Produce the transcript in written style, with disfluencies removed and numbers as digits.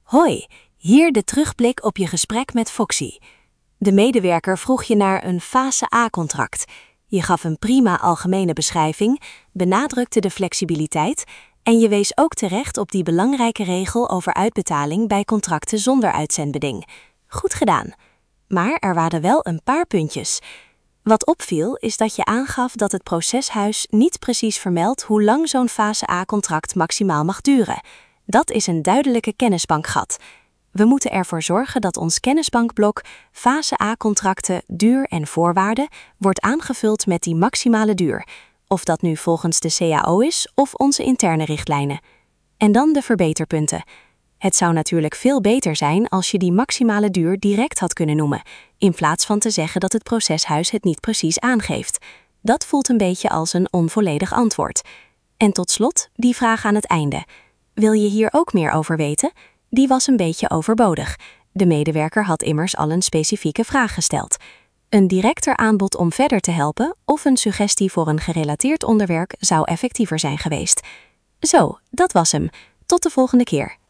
Hoi, hier de terugblik op je gesprek met Foxy. De medewerker vroeg je naar een fase A-contract. Je gaf een prima algemene beschrijving, benadrukte de flexibiliteit en je wees ook terecht op die belangrijke regel over uitbetaling bij contracten zonder uitzendbeding. Goed gedaan. Maar er waren wel een paar puntjes. Wat opviel is dat je aangaf dat het proceshuis niet precies vermeldt hoe lang zo'n fase A-contract maximaal mag duren. Dat is een duidelijke kennisbankgat. We moeten ervoor zorgen dat ons kennisbankblok fase A-contracten, duur en voorwaarden wordt aangevuld met die maximale duur. Of dat nu volgens de CAO is of onze interne richtlijnen. En dan de verbeterpunten. Het zou natuurlijk veel beter zijn als je die maximale duur direct had kunnen noemen, in plaats van te zeggen dat het proceshuis het niet precies aangeeft. Dat voelt een beetje als een onvolledig antwoord. En tot slot die vraag aan het einde. Wil je hier ook meer over weten? Die was een beetje overbodig. De medewerker had immers al een specifieke vraag gesteld. Een directer aanbod om verder te helpen of een suggestie voor een gerelateerd onderwerp zou effectiever zijn geweest. Zo, dat was hem. Tot de volgende keer.